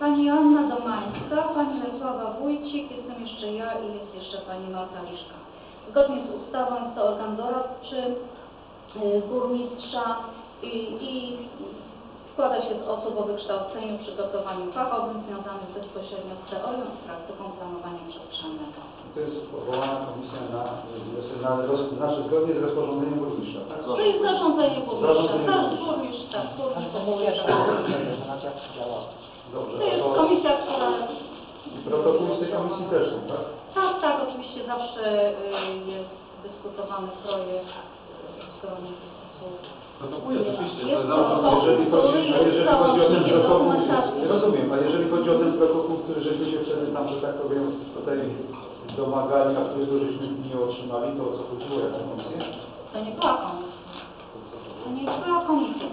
pani Joanna Domańska, pani Jarosława Wójcik, jestem jeszcze ja i jest jeszcze pani Marta Liszka. Zgodnie z ustawą jest to organ doradczy burmistrza i składa się z osób o wykształceniu, przygotowaniu fachowym związanym bezpośrednio z teorią i praktyką planowania przestrzennego. To jest powołana komisja zgodnie z rozporządzeniem burmistrza, tak? To jest zarządzenie burmistrza, tak, burmistrz, tak, burmistrz. Dobrze, To jest komisja, która... Protokół z tej komisji też są, tak? Tak, tak, oczywiście zawsze jest dyskutowany projekt w stronie Jeżeli chodzi o ten protokół, rozumiem, a jeżeli chodzi o ten protokół, który żeśmy się wtedy tam, że tak powiem, tutaj domagali, a którego żeśmy nie otrzymali, to o co chodziło, jaką komisję? To nie była komisja. To nie była komisja.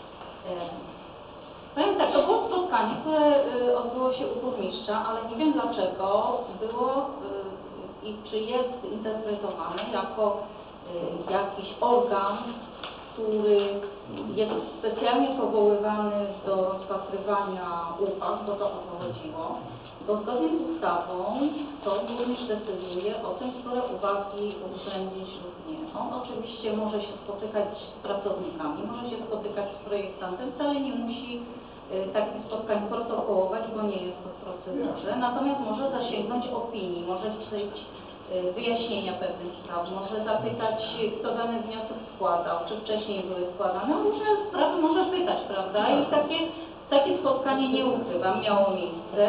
Powiem tak, to było spotkanie, które odbyło się u burmistrza, ale nie wiem dlaczego było i czy jest interpretowane jako jakiś organ, który jest specjalnie powoływany do rozpatrywania uwag, bo to o to chodziło, bo zgodnie z ustawą to burmistrz decyduje o tym, które uwagi uwzględnić lub nie. On oczywiście może się spotykać z pracownikami, może się spotykać z projektantem, wcale nie musi takich spotkań protokołować, bo nie jest to w procedurze, natomiast może zasięgnąć opinii, może chcieć wyjaśnienia pewnych spraw, może zapytać, kto dany wniosek składał, czy wcześniej były składane, o różne sprawy może pytać, prawda? I takie spotkanie, nie ukrywam, miało miejsce,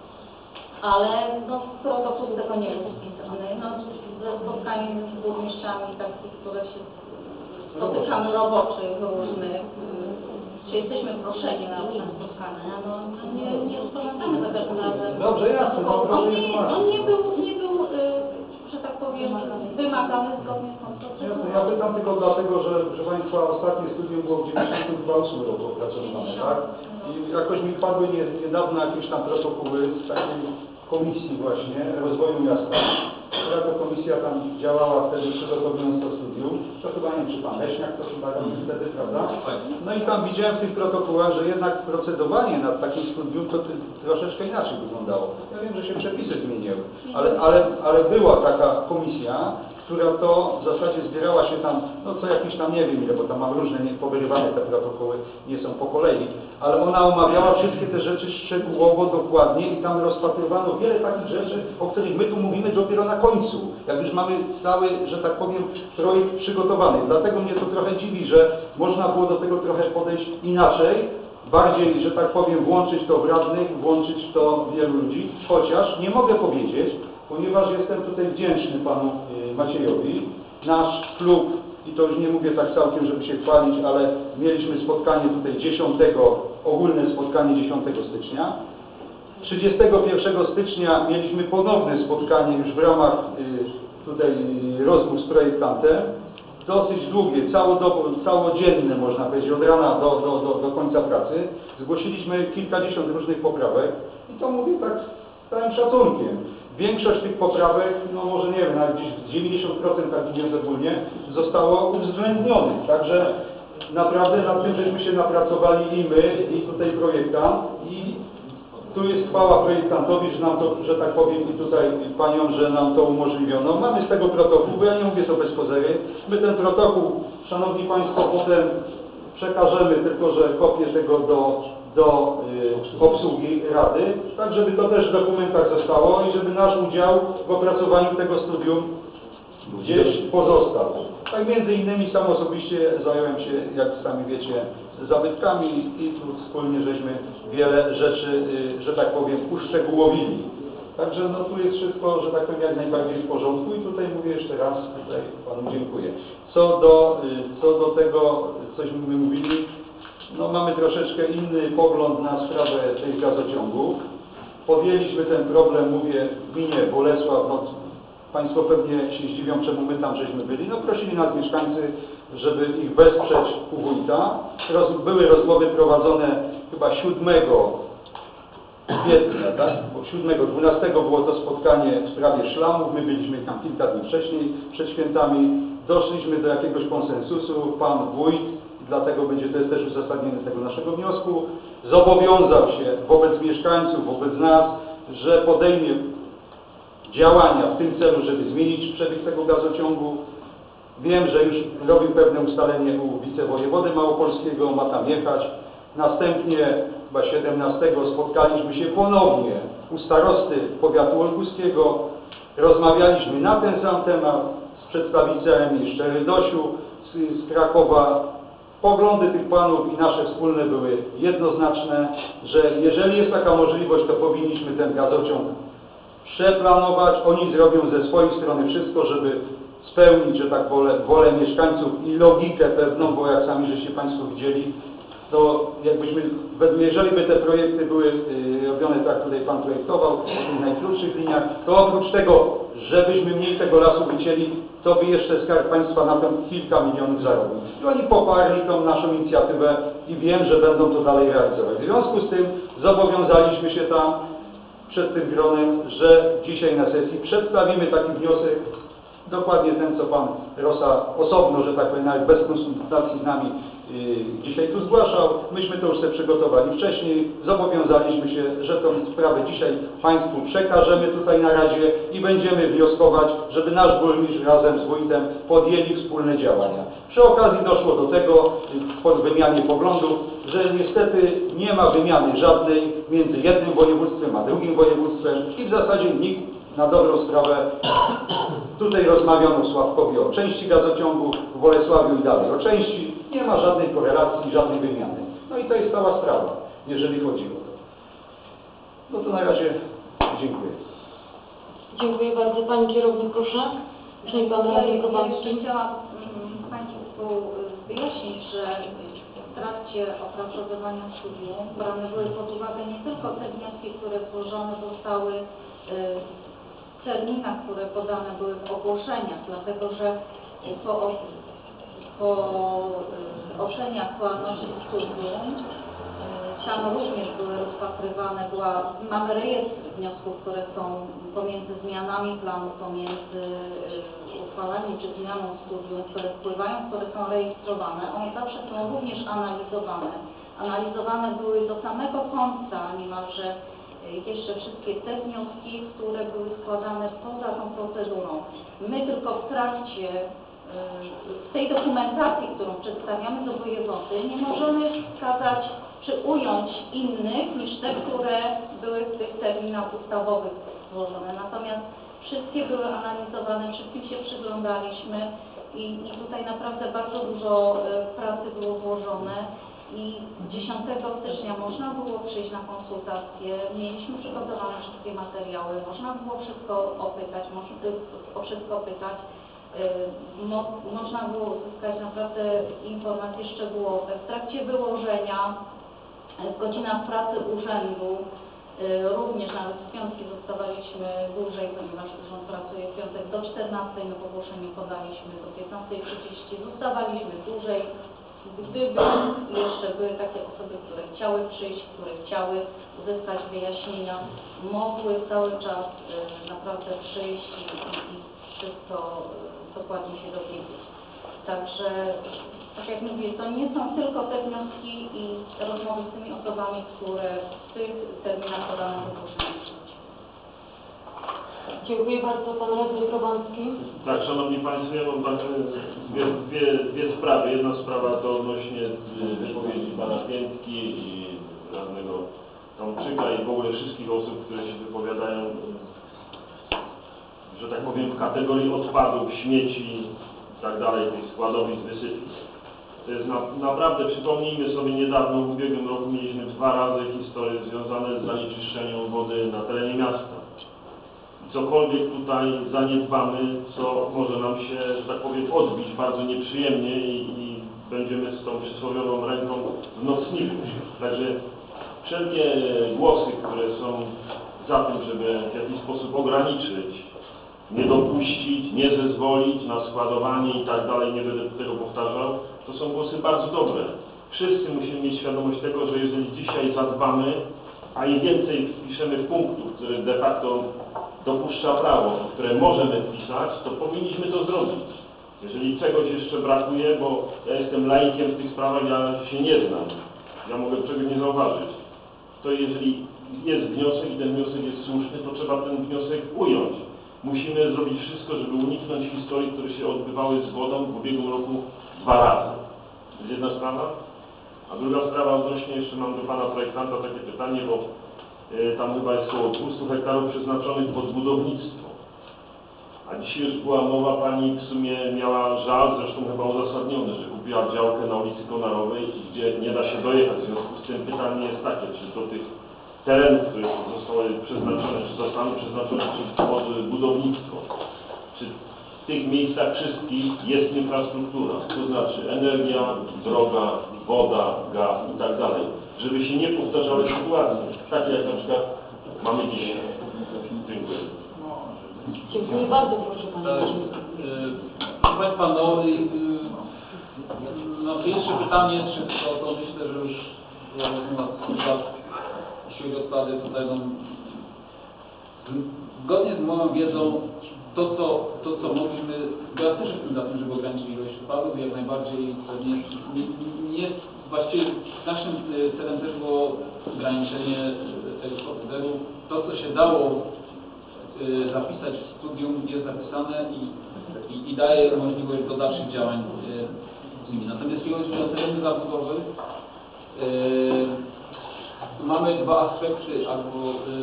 ale no, protokół tego nie był spisany. No, ze spotkań z burmistrzami takich, które się spotykamy roboczych różnych, czy jesteśmy proszeni na różne spotkania, no nie rozporządzamy za każdym razem. Dobrze, jasne. On nie był, że tak powiem, wymagany zgodnie z tą procedurą. Ja pytam tylko dlatego, że Państwa ostatnie studium było w 1998 roku opracowane, tak? I jakoś mi padły niedawno jakieś tam protokoły z takiej komisji właśnie rozwoju miasta, która to komisja tam działała wtedy, przygotowując to studium. To chyba nie wiem, czy pan Leśniak to chyba robił wtedy, prawda? No i tam widziałem w tych protokołach, że jednak procedowanie nad takim studium to troszeczkę inaczej wyglądało. Ja wiem, że się przepisy zmieniły, ale była taka komisja, która to w zasadzie zbierała się tam, no co jakiś tam, nie wiem ile, bo tam mam różne powyrywane te protokoły, nie są po kolei, ale ona omawiała wszystkie te rzeczy szczegółowo, dokładnie i tam rozpatrywano wiele takich rzeczy, o których my tu mówimy dopiero na końcu, jak już mamy cały, że tak powiem, projekt przygotowany. Dlatego mnie to trochę dziwi, że można było do tego trochę podejść inaczej, bardziej, że tak powiem, włączyć to w radnych, włączyć w to wielu ludzi, chociaż nie mogę powiedzieć, ponieważ jestem tutaj wdzięczny panu Maciejowi. Nasz klub, i to już nie mówię tak całkiem, żeby się chwalić, ale mieliśmy spotkanie tutaj 10, ogólne spotkanie 10 stycznia. 31 stycznia mieliśmy ponowne spotkanie już w ramach tutaj rozmów z projektantem. Dosyć długie, całodzienne można powiedzieć, od rana do końca pracy. Zgłosiliśmy kilkadziesiąt różnych poprawek i to mówię tak z całym szacunkiem. Większość tych poprawek, no może nie wiem, nawet gdzieś 90% tak mówiąc ogólnie, zostało uwzględnionych. Także naprawdę nad tym żeśmy się napracowali i my, i tutaj projektant. I tu jest chwała projektantowi, że nam to, że tak powiem, i tutaj paniom, że nam to umożliwiono. Mamy z tego protokół, bo ja nie mówię to bez kozery. My ten protokół, szanowni państwo, potem przekażemy, tylko że kopię tego do obsługi Rady, tak żeby to też w dokumentach zostało i żeby nasz udział w opracowaniu tego studium gdzieś pozostał. Tak między innymi sam osobiście zająłem się, jak sami wiecie, zabytkami i tu wspólnie żeśmy wiele rzeczy, że tak powiem, uszczegółowili. Także no tu jest wszystko, że tak powiem, jak najbardziej w porządku i tutaj mówię jeszcze raz, tutaj panu dziękuję. Co do tego, cośmy mówili, no mamy troszeczkę inny pogląd na sprawę tych gazociągów. Podjęliśmy ten problem, mówię, w gminie Bolesław, no, państwo pewnie się zdziwią, czemu my tam żeśmy byli. No prosili nas mieszkańcy, żeby ich wesprzeć u wójta. Były rozmowy prowadzone chyba 7 kwietnia, tak? Bo 12 było to spotkanie w sprawie szlamów. My byliśmy tam kilka dni wcześniej, przed świętami. Doszliśmy do jakiegoś konsensusu. Pan wójt dlatego będzie to jest też uzasadnienie tego naszego wniosku, zobowiązał się wobec mieszkańców, wobec nas, że podejmie działania w tym celu, żeby zmienić przebieg tego gazociągu. Wiem, że już robił pewne ustalenie u wicewojewody małopolskiego, ma tam jechać. Następnie, chyba 17, spotkaliśmy się ponownie u starosty powiatu olkuskiego. Rozmawialiśmy na ten sam temat z przedstawicielem jeszcze Rydosiu z Krakowa. Poglądy tych panów i nasze wspólne były jednoznaczne, że jeżeli jest taka możliwość, to powinniśmy ten gazociąg przeplanować. Oni zrobią ze swojej strony wszystko, żeby spełnić, że tak wolę mieszkańców i logikę pewną, bo jak sami żeście Państwo widzieli, to jakbyśmy, jeżeli by te projekty były robione tak, jak tutaj Pan projektował, w tych najkrótszych liniach, to oprócz tego, żebyśmy mniej tego lasu wycięli, to by jeszcze Skarb Państwa na tym kilka milionów zarobił. I oni poparli tą naszą inicjatywę i wiem, że będą to dalej realizować. W związku z tym zobowiązaliśmy się tam przed tym gronem, że dzisiaj na sesji przedstawimy taki wniosek, dokładnie ten, co Pan Rosa osobno, że tak powiem, nawet bez konsultacji z nami dzisiaj tu zgłaszał. Myśmy to już sobie przygotowali wcześniej. Zobowiązaliśmy się, że tą sprawę dzisiaj Państwu przekażemy tutaj na Radzie i będziemy wnioskować, żeby nasz burmistrz razem z wójtem podjęli wspólne działania. Przy okazji doszło do tego, po wymianie poglądów, że niestety nie ma wymiany żadnej między jednym województwem a drugim województwem i w zasadzie nikt na dobrą sprawę, tutaj rozmawiano w Sławkowie o części gazociągu, w Bolesławiu i dalej o części. Nie ma żadnej korelacji, żadnej wymiany. No i to jest cała sprawa, jeżeli chodzi o to. No to na razie dziękuję. Dziękuję bardzo. Pani kierownik, proszę. Uprzejmie Pan Radny Prowancki. Chciałam Państwu wyjaśnić, że w trakcie opracowywania studium brane były pod uwagę nie tylko te wnioski, które złożone zostały w terminach, które podane były w ogłoszeniach, dlatego że po ocenie aktualności studium tam również były rozpatrywane, mamy rejestr wniosków, które są pomiędzy zmianami planu, pomiędzy uchwalaniem czy zmianą studium, które wpływają, które są rejestrowane. One zawsze są również analizowane. Analizowane były do samego końca niemalże jeszcze wszystkie te wnioski, które były składane poza tą procedurą. My tylko w trakcie tej dokumentacji, którą przedstawiamy do wojewody, nie możemy wskazać czy ująć innych niż te, które były w tych terminach ustawowych złożone. Natomiast wszystkie były analizowane, wszystkim się przyglądaliśmy i tutaj naprawdę bardzo dużo pracy było włożone. I 10 stycznia można było przyjść na konsultacje, mieliśmy przygotowane wszystkie materiały, można było wszystko opytać, o wszystko pytać, można było uzyskać naprawdę informacje szczegółowe. W trakcie wyłożenia, w godzinach pracy urzędu, również nawet w piątki zostawaliśmy dłużej, ponieważ urząd pracuje w piątek do 14, my w ogłoszeniu podaliśmy do 15:30, zostawaliśmy dłużej. Gdyby jeszcze były takie osoby, które chciały przyjść, które chciały uzyskać wyjaśnienia, mogły cały czas naprawdę przyjść i wszystko dokładnie się dowiedzieć. Także, tak jak mówię, to nie są tylko te wnioski i rozmowy z tymi osobami, które w tych terminach podane do ogłoszenia. Dziękuję bardzo. Pan Radny Prowancki. Tak, Szanowni Państwo, ja mam dwie sprawy. Jedna sprawa to odnośnie wypowiedzi Pana Piętki i radnego Tomczyka i w ogóle wszystkich osób, które się wypowiadają, że tak powiem, w kategorii odpadów, śmieci i tak dalej, tych składowisk, wysypisk. To jest naprawdę, przypomnijmy sobie, niedawno w ubiegłym roku mieliśmy 2 razy historie związane z zanieczyszczeniem wody na terenie miasta. Cokolwiek tutaj zaniedbamy, co może nam się, że tak powiem, odbić bardzo nieprzyjemnie i będziemy z tą przysłowiową ręką w nocniku. Także wszelkie głosy, które są za tym, żeby w jakiś sposób ograniczyć, nie dopuścić, nie zezwolić na składowanie i tak dalej, nie będę tego powtarzał, to są głosy bardzo dobre. Wszyscy musimy mieć świadomość tego, że jeżeli dzisiaj zadbamy, a im więcej wpiszemy punktów, które de facto dopuszcza prawo, które możemy wpisać, to powinniśmy to zrobić. Jeżeli czegoś jeszcze brakuje, bo ja jestem laikiem w tych sprawach, ja się nie znam, ja mogę czegoś nie zauważyć, to jeżeli jest wniosek i ten wniosek jest słuszny, to trzeba ten wniosek ująć. Musimy zrobić wszystko, żeby uniknąć historii, które się odbywały z wodą w ubiegłym roku 2 razy. To jest jedna sprawa. A druga sprawa, odnośnie jeszcze mam do pana projektanta takie pytanie, bo tam chyba jest około 200 hektarów przeznaczonych pod budownictwo. A dzisiaj już była mowa, pani w sumie miała żal, zresztą chyba uzasadniony, że kupiła działkę na ulicy Konarowej, gdzie nie da się dojechać. W związku z tym pytanie jest takie, czy do tych terenów, które zostały przeznaczone, czy zostaną przeznaczone pod budownictwo, czy w tych miejscach wszystkich jest infrastruktura, to znaczy energia, droga, woda, gaz i tak dalej, żeby się nie powtarzały sytuacje, takie jak na przykład mamy dzisiaj. Dziękuję. Dziękuję bardzo, proszę Panie. Proszę Państwa, no pierwsze pytanie, czy to myślę, że już jeśli chodzi o odpady tutaj, no, zgodnie z moją wiedzą, to co mogliśmy, bo ja też jestem za tym, żeby ograniczyć ilość odpadów, jak najbardziej to nie jest właściwie naszym celem też było ograniczenie tego procederu. To, co się dało zapisać w studium, jest zapisane i daje możliwość do dalszych działań z nimi. Natomiast jeśli chodzi o tereny zabudowy, mamy 2 aspekty, albo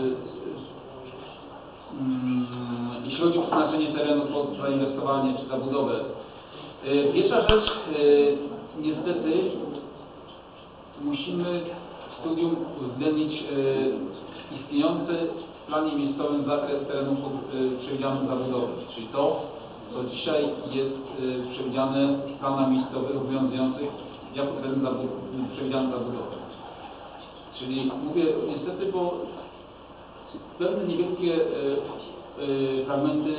jeśli chodzi o przeznaczenie terenu pod zainwestowanie czy zabudowę. Pierwsza rzecz, niestety musimy w studium uwzględnić istniejący w planie miejscowym zakres terenów przewidzianych zabudowy, czyli to, co dzisiaj jest przewidziane w planach miejscowych obowiązujących jako teren przewidziany zabudowę. Czyli mówię niestety, bo pewne niewielkie fragmenty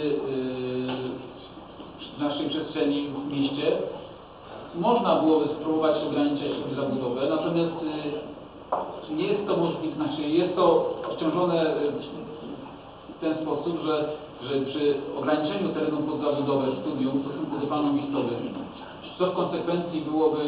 naszej przestrzeni w mieście można byłoby spróbować ograniczać zabudowę, natomiast nie jest to możliwe, znaczy jest to obciążone w ten sposób, że przy ograniczeniu terenu pod zabudowę studium w stosunku do planów miejscowych, co w konsekwencji byłoby,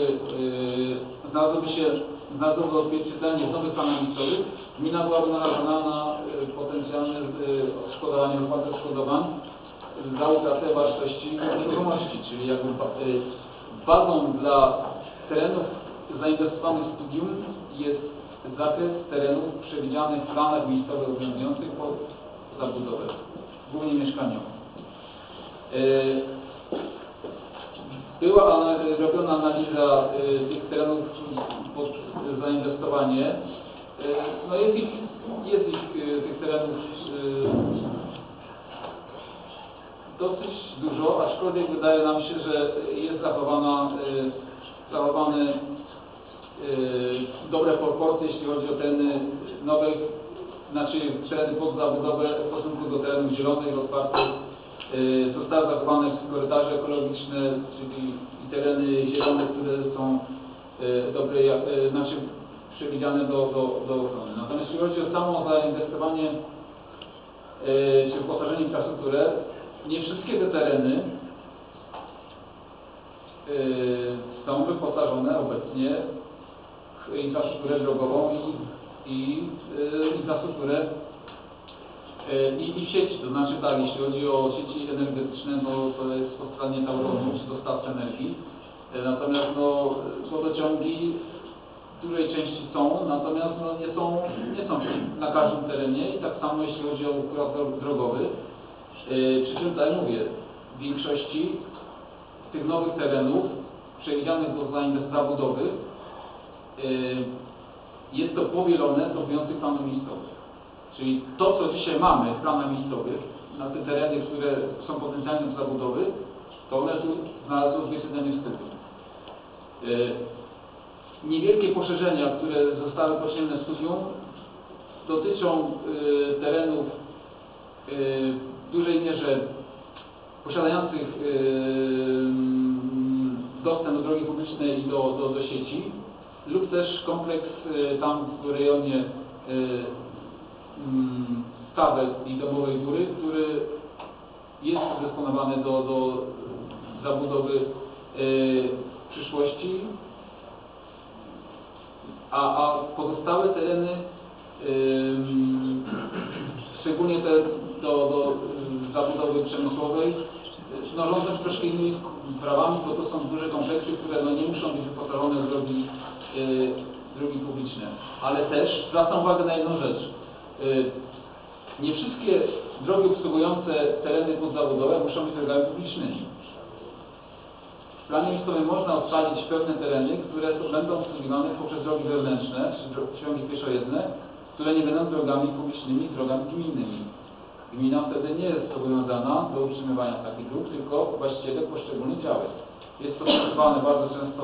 znalazłoby odzwierciedlenie w nowych planach miejscowych, gmina byłaby narażona na potencjalne odszkodowanie lub odszkodowań za utratę wartości nieruchomości, czyli jakby bazą dla terenów zainwestowanych w studium jest zakres terenów przewidzianych w planach miejscowych obowiązujących pod zabudowę, głównie mieszkaniową. Była robiona analiza tych terenów pod zainwestowanie. No jest ich tych terenów dosyć dużo, aczkolwiek wydaje nam się, że jest zachowane dobre proporcje, jeśli chodzi o tereny nowych, znaczy tereny pod zabudowę w stosunku do terenów zielonych, otwartych. Zostały zachowane korytarze ekologiczne, czyli tereny zielone, które są dobre, znaczy przewidziane do ochrony. Natomiast jeśli chodzi o samo zainwestowanie czy wyposażenie w infrastrukturę, nie wszystkie te tereny są wyposażone obecnie w infrastrukturę drogową i infrastrukturę i w sieci. To znaczy tak, jeśli chodzi o sieci energetyczne, no to jest po stronie Tauronu czy dostawcy energii. Natomiast no, wodociągi w dużej części są, natomiast no, nie są na każdym terenie i tak samo jeśli chodzi o układ drogowy. Przy czym tak mówię, w większości tych nowych terenów przewidzianych do zabudowy jest to powielone z obowiązujących planów miejscowych. Czyli to, co dzisiaj mamy w planach miejscowych, na te tereny, które są potencjalne do zabudowy, to one tu znalazły odzwierciedlenie w studium. Niewielkie poszerzenia, które zostały poczynione w studium, dotyczą terenów w dużej mierze posiadających dostęp do drogi publicznej i do sieci, lub też kompleks tam w rejonie Stawel i Domowej Góry, który jest dysponowany do zabudowy w przyszłości, a pozostałe tereny, szczególnie te do zabudowy przemysłowej, no, rządzą troszkę innymi prawami, bo to są duże kompleksy, które no, nie muszą być wyposażone w drogi publiczne. Ale też zwracam uwagę na jedną rzecz. Nie wszystkie drogi obsługujące tereny podzabudowe muszą być drogami publicznymi. W planie miejscowym można ustalić pewne tereny, które będą obsługiwane poprzez drogi wewnętrzne, czy drogi pieszojezdne, które nie będą drogami publicznymi, drogami gminnymi. Gmina wtedy nie jest zobowiązana do utrzymywania takich dróg, tylko właściciele poszczególnych działek. Jest to stosowane bardzo często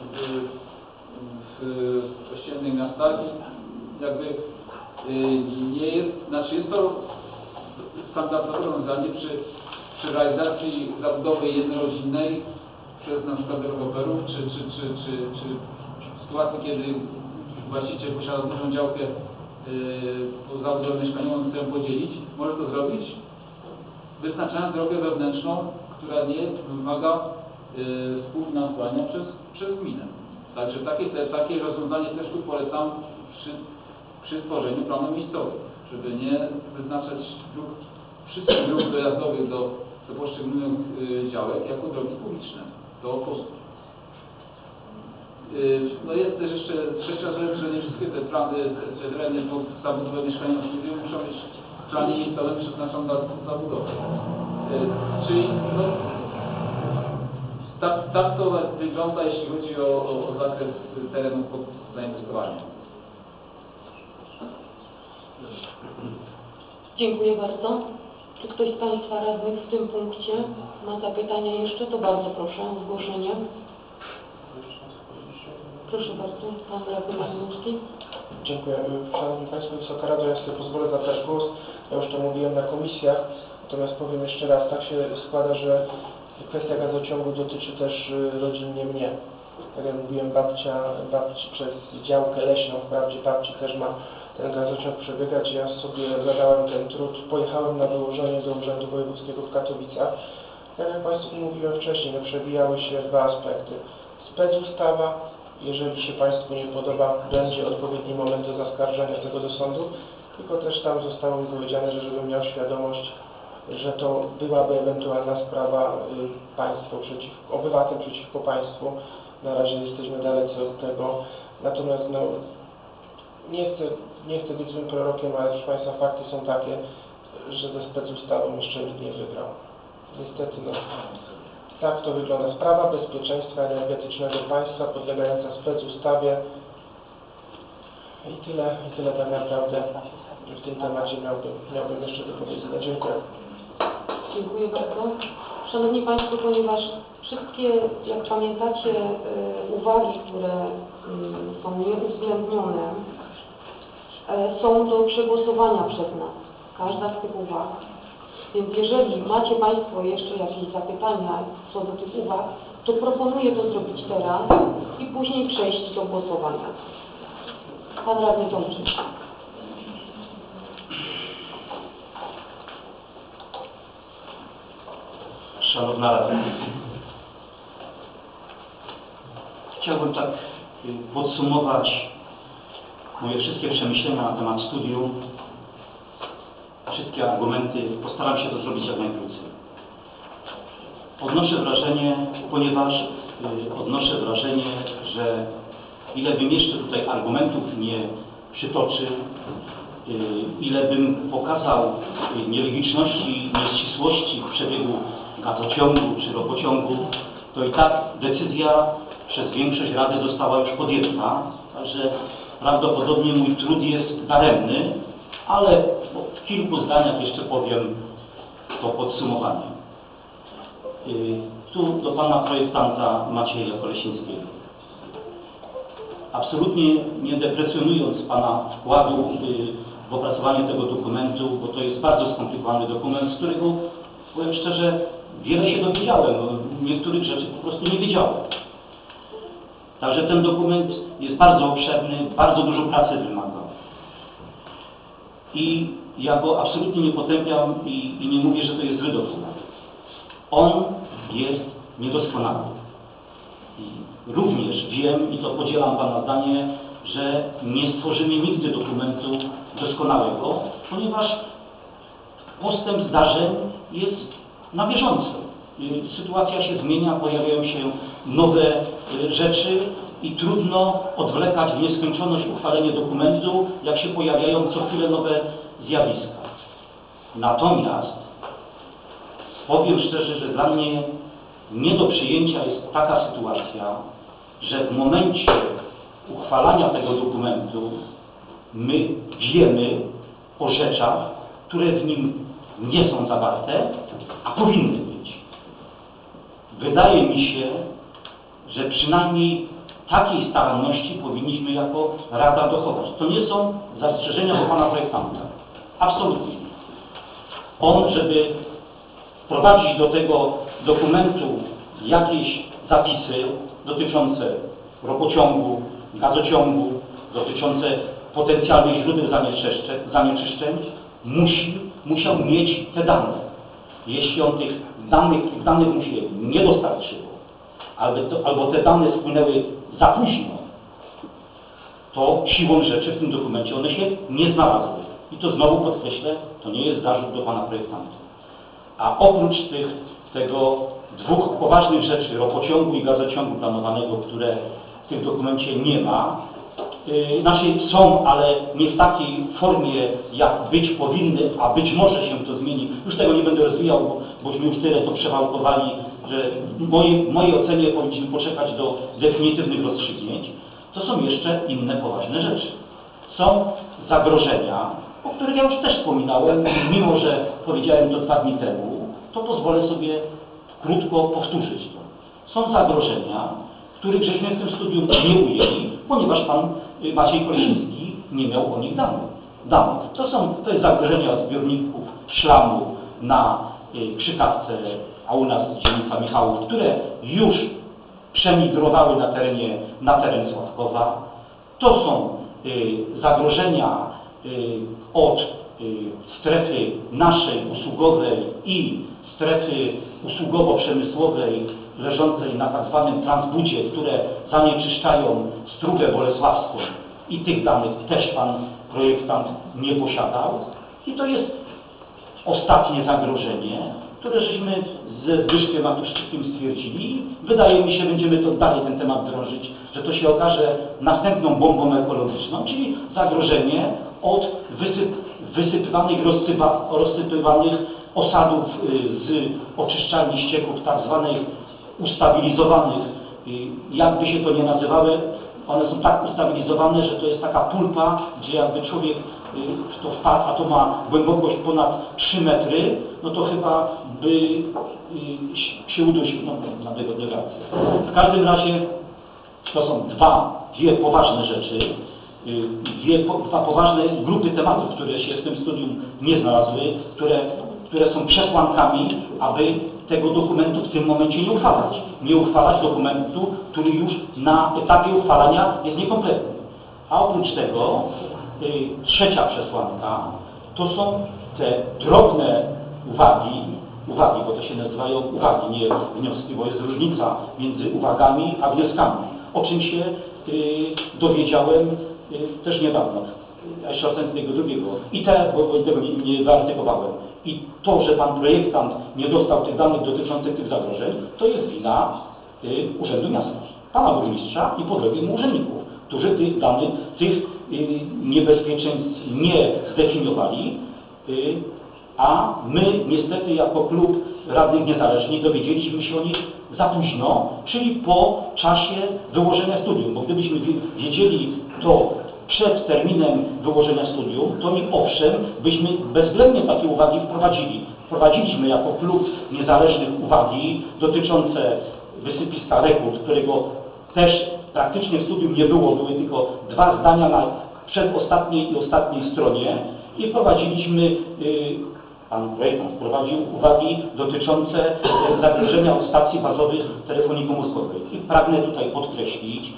w ościennych miastach i jakby nie jest, znaczy jest to standardowe rozwiązanie przy realizacji zabudowy jednorodzinnej przez na przykład deweloperów, czy w sytuacji, kiedy właściciel posiada dużą działkę po zabudowę mieszkaniową, chcę podzielić, może to zrobić, wyznaczając drogę wewnętrzną, która nie wymaga współfinansowania przez gminę. Także takie rozwiązanie też tu polecam przy tworzeniu planu miejscowego, żeby nie wyznaczać wszystkich dróg dojazdowych do poszczególnych działek jako drogi publiczne, do kosztów. No jest też jeszcze trzecia rzecz, że nie wszystkie te tereny pod zabudowę mieszkaniową muszą być w planie miejscowym przeznaczone dla zabudowy. Czyli no, tak to wygląda, jeśli chodzi o zakres terenów pod zainwestowaniem. Dziękuję bardzo. Czy ktoś z Państwa radnych w tym punkcie ma zapytania jeszcze? To bardzo proszę o zgłoszenie. Proszę bardzo, Pan Radny Malinowski. Dziękuję. Szanowni Państwo, Wysoka Rado, ja sobie pozwolę zabrać głos. Ja już to mówiłem na komisjach, natomiast powiem jeszcze raz. Tak się składa, że kwestia gazociągu dotyczy też rodzinnie mnie. Tak jak mówiłem, babci przez działkę leśną, wprawdzie babci też ma ten gazociąg przebiegać. Ja sobie zadałem ten trud, pojechałem na wyłożenie do Urzędu Wojewódzkiego w Katowicach. Tak jak Państwu mówiłem wcześniej, przewijały się dwa aspekty. Specustawa, jeżeli się Państwu nie podoba, będzie odpowiedni moment do zaskarżenia tego do sądu, tylko też tam zostało mi powiedziane, że żebym miał świadomość, że to byłaby ewentualna sprawa obywatel przeciwko państwu. Na razie jesteśmy dalecy od tego. Natomiast no, nie chcę być złym prorokiem, ale proszę Państwa, fakty są takie, że ze specustawą jeszcze nikt nie wygrał. Niestety, no, tak to wygląda. Sprawa bezpieczeństwa energetycznego państwa podlegająca specustawie. I tyle tak naprawdę w tym temacie miałbym jeszcze do powiedzenia. Dziękuję. Dziękuję bardzo. Szanowni Państwo, ponieważ wszystkie, jak pamiętacie, uwagi, które są nieuwzględnione, są do przegłosowania przez nas. Każda z tych uwag. Więc jeżeli macie Państwo jeszcze jakieś zapytania co do tych uwag, to proponuję to zrobić teraz i później przejść do głosowania. Pan Radny Tomczyk. Szanowna Rado, chciałbym tak podsumować moje wszystkie przemyślenia na temat studium, wszystkie argumenty. Postaram się to zrobić jak najkrócej. Odnoszę wrażenie, że ile bym jeszcze tutaj argumentów nie przytoczył, ile bym pokazał nielogiczności, nieścisłości w przebiegu gazociągu czy ropociągu, to i tak decyzja przez większość Rady została już podjęta, także prawdopodobnie mój trud jest daremny, ale w kilku zdaniach jeszcze powiem to podsumowanie. Tu do Pana projektanta Macieja Kolesińskiego. Absolutnie nie deprecjonując Pana wkładu w opracowanie tego dokumentu, bo to jest bardzo skomplikowany dokument, z którego, powiem szczerze, wiele się dowiedziałem, niektórych rzeczy po prostu nie wiedziałem. Także ten dokument jest bardzo obszerny, bardzo dużo pracy wymaga. I ja go absolutnie nie potępiam i nie mówię, że to jest zły dokument. On jest niedoskonały. I również wiem, i to podzielam Pana zdanie, że nie stworzymy nigdy dokumentu doskonałego, ponieważ postęp zdarzeń jest na bieżąco. Sytuacja się zmienia, pojawiają się nowe rzeczy i trudno odwlekać w nieskończoność uchwalenie dokumentu, jak się pojawiają co chwilę nowe zjawiska. Natomiast powiem szczerze, że dla mnie nie do przyjęcia jest taka sytuacja, że w momencie uchwalania tego dokumentu my wiemy o rzeczach, które w nim nie są zawarte, a powinny być. Wydaje mi się, że przynajmniej takiej staranności powinniśmy jako Rada dochować. To nie są zastrzeżenia do Pana projektanta. Absolutnie. On, żeby wprowadzić do tego dokumentu jakieś zapisy dotyczące ropociągu, gazociągu, dotyczące potencjalnych źródeł zanieczyszczeń, musiał mieć te dane. Jeśli on tych danych mu się nie dostarczyło, albo te dane spłynęły za późno, to siłą rzeczy w tym dokumencie one się nie znalazły. I to znowu podkreślę, to nie jest zarzut do Pana projektanta. A oprócz tego dwóch poważnych rzeczy, ropociągu i gazociągu planowanego, które w tym dokumencie nie ma, znaczy są, ale nie w takiej formie, jak być powinny, a być może się to zmieni. Już tego nie będę rozwijał, bośmy już tyle to przewałkowali, że w mojej ocenie powinniśmy poczekać do definitywnych rozstrzygnięć. To są jeszcze inne poważne rzeczy. Są zagrożenia, o których ja już też wspominałem, mimo że powiedziałem to 2 dni temu, to pozwolę sobie krótko powtórzyć to. Są zagrożenia, których żeśmy w tym studium nie ujęli, ponieważ Pan Maciej Kolesiński nie miał o nich danych. To jest zagrożenia zbiorników szlamu na Krzykawce, a u nas dzielnica Michałów, które już przemigrowały na teren Sławkowa. To są zagrożenia od strefy naszej usługowej i strefy usługowo-przemysłowej leżącej na tak zwanym transbudzie, które zanieczyszczają Strugę Bolesławską i tych danych też Pan projektant nie posiadał. I to jest ostatnie zagrożenie, które żeśmy ze Zbyszkiem Matuszczykiem stwierdzili. Wydaje mi się, będziemy to dalej ten temat drążyć, że to się okaże następną bombą ekologiczną, czyli zagrożenie od rozsypywanych osadów z oczyszczalni ścieków, tak zwanych ustabilizowanych, jakby się to nie nazywały, one są tak ustabilizowane, że to jest taka pulpa, gdzie jakby człowiek w to wpadł, a to ma głębokość ponad 3 metry, no to chyba by się udusił na tego delegacji. W każdym razie to są dwie poważne rzeczy, dwa poważne grupy tematów, które się w tym studium nie znalazły, które są przesłankami, aby tego dokumentu w tym momencie nie uchwalać. Nie uchwalać dokumentu, który już na etapie uchwalania jest niekompletny. A oprócz tego trzecia przesłanka to są te drobne uwagi, bo to się nazywają uwagi, nie wnioski, bo jest różnica między uwagami a wnioskami, o czym się dowiedziałem też niedawno, a jeszcze raz tego drugiego. I bo tego nie wyartykowałem. I to, że Pan projektant nie dostał tych danych dotyczących tych zagrożeń, to jest wina Urzędu Miasta, Pana Burmistrza i podległych mu urzędników, którzy tych danych, tych niebezpieczeństw nie zdefiniowali, a my niestety jako klub radnych niezależnych dowiedzieliśmy się o nich za późno, czyli po czasie wyłożenia studium, bo gdybyśmy wiedzieli to przed terminem wyłożenia studium, to owszem, byśmy bezwzględnie takie uwagi wprowadzili. Wprowadziliśmy jako klub niezależnych uwagi dotyczące wysypiska Rekult, którego też praktycznie w studium nie było, były tylko 2 zdania na przedostatniej i ostatniej stronie i wprowadziliśmy, pan projektant wprowadził uwagi dotyczące zagrożenia od stacji bazowych telefonii komórkowej. I pragnę tutaj podkreślić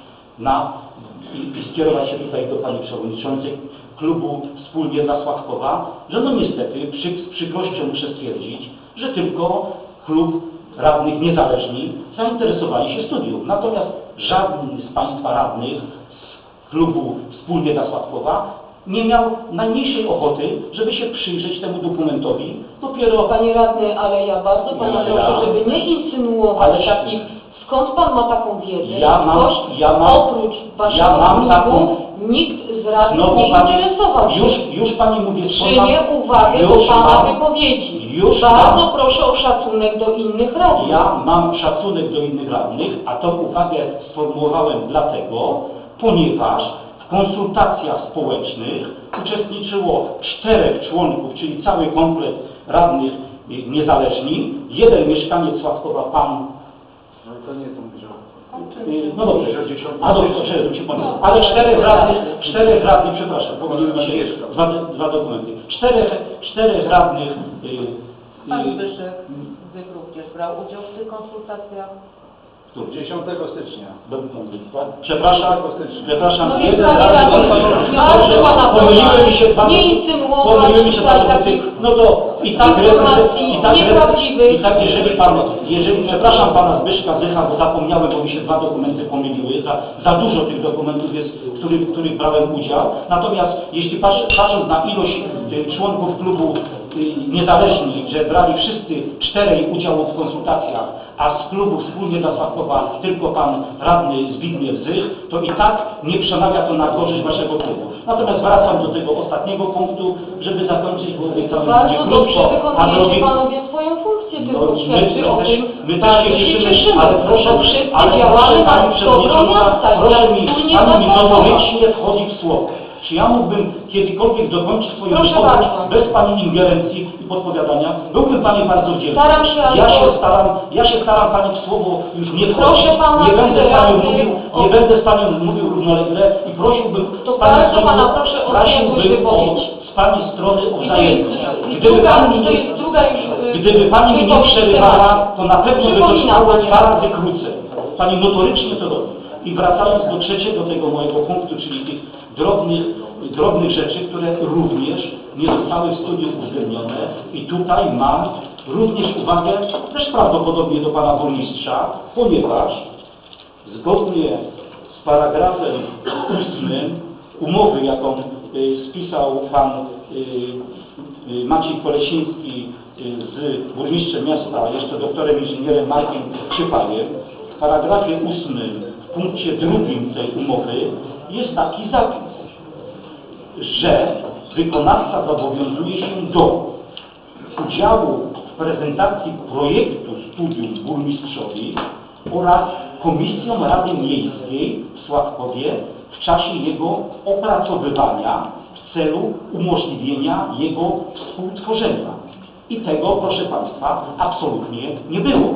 i skierować się tutaj do Pani Przewodniczącej klubu Wspólnie dla Sławkowa, że no niestety z przykrością muszę stwierdzić, że tylko klub radnych niezależni zainteresowali się studium. Natomiast żaden z Państwa radnych z klubu Wspólnie dla Sławkowa nie miał najmniejszej ochoty, żeby się przyjrzeć temu dokumentowi. Dopiero Panie radny, ale ja bardzo Pana proszę, żeby nie insynuować takich, skąd Pan ma taką wiedzę? Oprócz Waszego klubu nikt z radnych nie interesował się. Już Pani mówię, Przyjmie uwagę do Pana wypowiedzi. Bardzo proszę o szacunek do innych radnych. Ja mam szacunek do innych radnych, a tą uwagę sformułowałem dlatego, ponieważ w konsultacjach społecznych uczestniczyło 4 członków, czyli cały komplet radnych niezależni, jeden mieszkaniec Sławkowa, pan... No to nie są No dobrze, się pomylił. Ale 4 radnych, przepraszam, pomyliły mi się dwa dokumenty. 4 radnych... Pan Zbyszek również brał udział w tych konsultacjach. 10 stycznia. Przepraszam, No jeden Panie radny... radny, Pomyliły mi się dwa takich no to i tak jeżeli przepraszam Pana Zbyszka Zycha, bo zapomniałem, bo mi się 2 dokumenty pomyliły, za dużo tych dokumentów jest, w których brałem udział. Natomiast jeśli patrząc na ilość członków klubu niezależni, że brali wszyscy 4 udziału w konsultacjach, a z klubu Wspólnie dla Sławkowa tylko pan radny Zbigniew Zych, to i tak nie przemawia to na korzyść Waszego klubu. Natomiast wracam do tego ostatniego punktu, żeby zakończyć, bo obiecałem będzie bardzo dobrze krótko, a wykonujecie Panowie swoją funkcję, tylko świadczy o tym, my bardzo też się się cieszymy, cieszymy. ale proszę działamy na Pani dobro Przewodnicząca, miasta, proszę mi wspólnie Pani zapracować. notorycznie wchodzić w słowo. Czy ja mógłbym kiedykolwiek dokończyć swoją Proszę wypowiedź bardzo. bez Pani ingerencji i podpowiadania? Byłbym Pani bardzo wdzięczny. Staram się, ale Ja się staram Pani w słowo już nie Proszę wchodzić. Pana, Nie będę tyle z Panią mówił równolegle i prosiłbym To z Pani bardzo strony, Pana proszę o prosiłbym wypowiedź. z Pani strony o I to wzajemność. jest Gdyby druga już... Gdyby Pani mnie nie przerywała, to na pewno by to Przypominam, trwało Panie 2 razy krócej. Pani notorycznie to robi. I wracając do trzeciego tego mojego punktu, czyli tych drobnych rzeczy, które również nie zostały w studium uwzględnione. I tutaj mam również uwagę, też prawdopodobnie do Pana Burmistrza, ponieważ zgodnie z paragrafem 8 umowy, jaką spisał Pan Maciej Kolesiński z burmistrzem miasta, jeszcze doktorem inżynierem Markiem Ciepajem, w paragrafie 8 w punkcie 2 tej umowy jest taki zapis, że wykonawca zobowiązuje się do udziału w prezentacji projektu studium burmistrzowi oraz Komisjom Rady Miejskiej w Sławkowie w czasie jego opracowywania w celu umożliwienia jego współtworzenia. I tego, proszę Państwa, absolutnie nie było.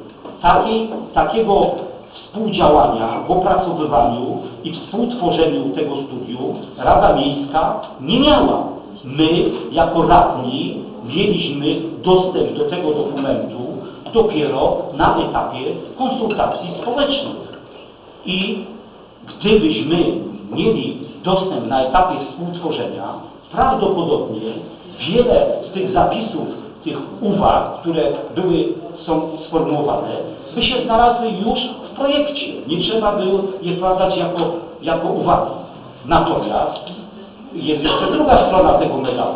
Takiego współdziałania w opracowywaniu i współtworzeniu tego studium Rada Miejska nie miała. My, jako radni, mieliśmy dostęp do tego dokumentu dopiero na etapie konsultacji społecznych. I gdybyśmy mieli dostęp na etapie współtworzenia, prawdopodobnie wiele z tych zapisów, tych uwag, które są sformułowane, by się znalazły już w projekcie. Nie trzeba było je wprowadzać jako uwagi. Natomiast jest jeszcze druga strona tego medalu.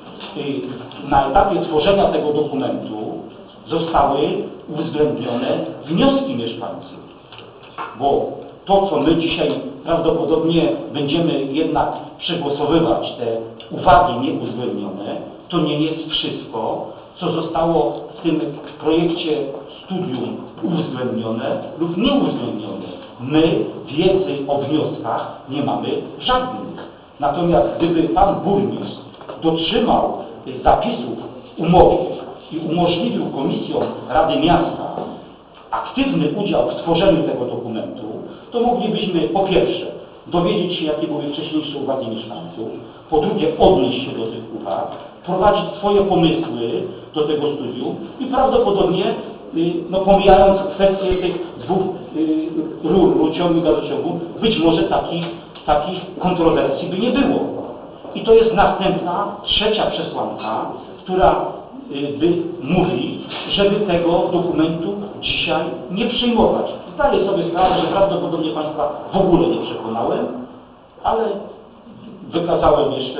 Na etapie tworzenia tego dokumentu zostały uwzględnione wnioski mieszkańców. Bo to, co my dzisiaj prawdopodobnie będziemy jednak przegłosowywać, te uwagi nieuwzględnione, to nie jest wszystko, co zostało w tym projekcie studium uwzględnione lub nieuwzględnione. My wiedzy o wnioskach nie mamy żadnych. Natomiast gdyby Pan Burmistrz dotrzymał zapisów umowy i umożliwił komisjom Rady Miasta aktywny udział w tworzeniu tego dokumentu, to moglibyśmy po pierwsze dowiedzieć się, jakie były wcześniejsze uwagi mieszkańców, po drugie odnieść się do tych uwag, prowadzić swoje pomysły do tego studium i prawdopodobnie, pomijając kwestię tych 2 rurociągu i gazociągu, być może takich kontrowersji by nie było. I to jest następna, trzecia przesłanka, która by mówi, żeby tego dokumentu dzisiaj nie przyjmować. Zdaję sobie sprawę, że prawdopodobnie Państwa w ogóle nie przekonałem, ale wykazałem jeszcze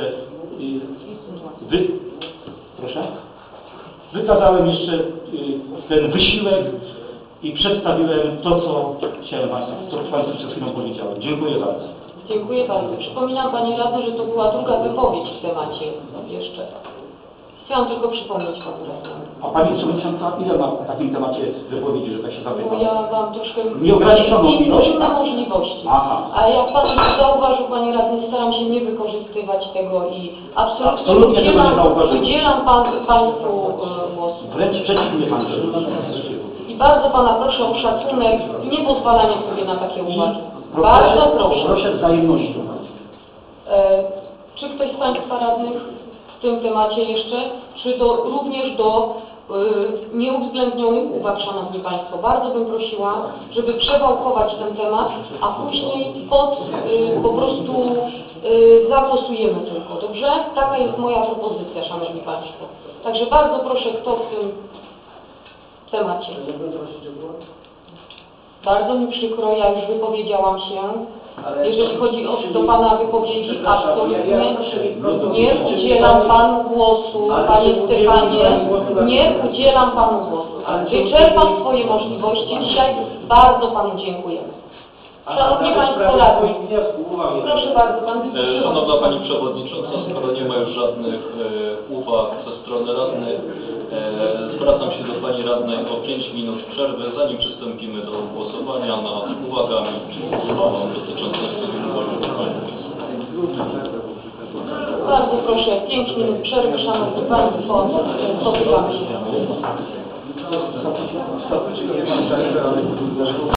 wykazałem jeszcze ten wysiłek i przedstawiłem to, co chciałem Państwu przed chwilą powiedziałem. Dziękuję bardzo. Dziękuję bardzo. Przypominam Panie Radny, że to była druga wypowiedź w temacie jeszcze. Chciałam tylko przypomnieć Panu Radnemu. A Pani Przewodnicząca, ile ma w takim temacie wypowiedzi, że tak się zapytam? Bo ja mam troszkę Nieograniczoną ilość? inne możliwości. Aha. A jak Pan zauważył, Panie Radny, staram się nie wykorzystywać tego i Absolutnie tego nie zauważyłem. udzielam Państwu głosu. Wręcz przeciwnie, Pani Przewodnicząca. I bardzo Pana proszę o szacunek i nie pozwalanie sobie na takie uwagi. Bardzo proszę. Proszę wzajemnością. Czy ktoś z Państwa radnych w tym temacie jeszcze, czy również do nieuwzględnionych uwag, Szanowni Państwo? Bardzo bym prosiła, żeby przewałkować ten temat, a później po prostu zagłosujemy tylko, dobrze? Taka jest moja propozycja, Szanowni Państwo. Także bardzo proszę, kto w tym temacie. Bardzo mi przykro, ja już wypowiedziałam się. Jeżeli chodzi do Pana wypowiedzi, absolutnie nie udzielam Panu głosu, Panie Stefanie, nie udzielam Panu głosu. Wyczerpam swoje możliwości dzisiaj. Bardzo Panu dziękujemy. Szanowni Państwo radni, proszę bardzo, Pan Wiceprezydent. Szanowna Pani Przewodnicząca, skoro nie ma już żadnych uwag ze strony radnych, zwracam się do Pani Radnej o 5 minut przerwy, zanim przystąpimy do głosowania nad uwagami czy uchwałą dotyczącą Bardzo proszę, 5 minut przerwy, Szanowni Państwo, spotykamy się.